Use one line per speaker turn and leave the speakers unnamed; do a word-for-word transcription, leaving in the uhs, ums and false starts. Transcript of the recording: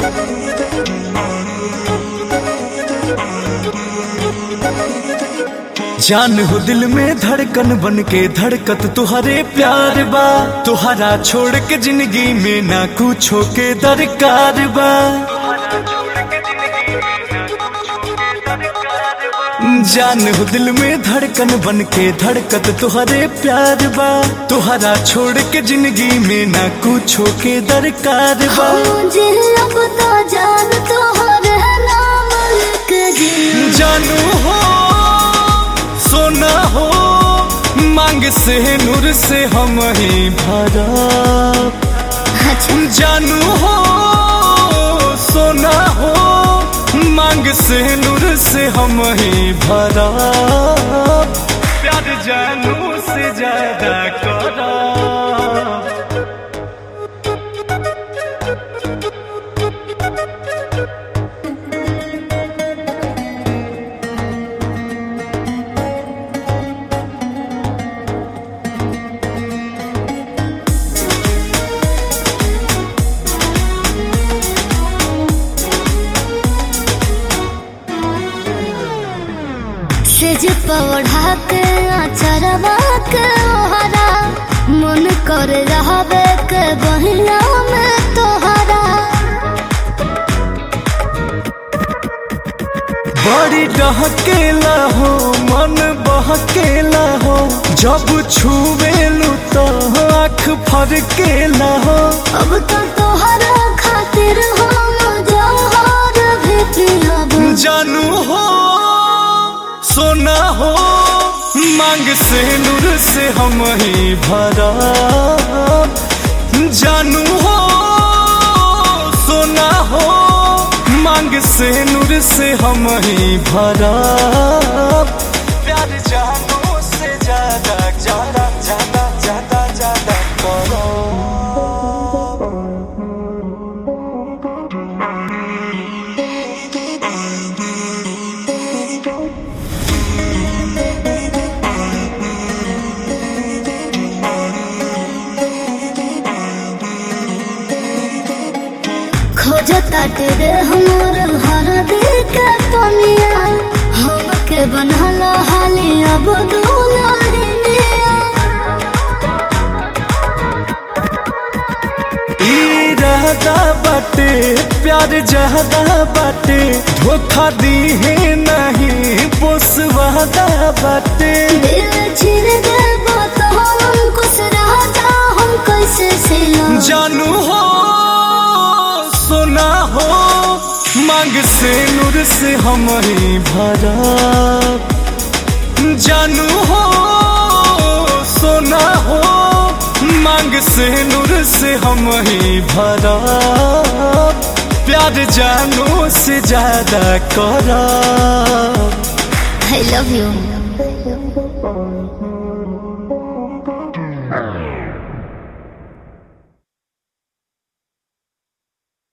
जान हो दिल में धड़कन बन के धड़कत तुहरे प्यार बा, तुहरा छोड़ के जिंदगी में ना कुछ के दरकार बा। जान हो दिल में धड़कन बन के धड़कत तुहरे प्यार बा, तुहरा छोड़ के जिंदगी में ना कुछ के दरकार बा।
मुझे अब तो जान तुहरे नाम लिख दी।
जानू हो सोना हो मांग से नूर से हम ही भरा। जानू हो सोना हो मांग से नूर से हम ही भरा। प्यार जानू से ज्यादा करा।
सेज पौधा के अचरवा के ओहरा, मन कर रहबे के बहिया में तोहरा।
बड़ी डहकेला हो मन बहकेला हो, जब छुवेलू तो आँख फरकेला हो।
अब तो तोहरा खातिर हम जौहर भी पिलब।
जानू हो सोना हो मांग से नूर से हम ही भरा। जानू हो सोना हो मांग से नूर से हम ही भरा। प्यार जानू से ज्यादा ज्यादा ज्यादा ज्यादा ज्यादा करो।
खोजता तेरे हमर हर दिल के पनिया, हमके बनला हाली अब दुलारिया।
इरादा बाटे प्यार ज्यादा बाटे, धोखा दी है नहीं पोसवादा बाटे।
दिल छिड़ देबो तो हम कुछ राजा हम कैसे सिला।
जानू हो सोना हो मांग से नूर से हम ही भरा। जानू हो सोना हो मांग से नूर से हम ही भरा। प्यार जानू से ज्यादा करा।
I love you.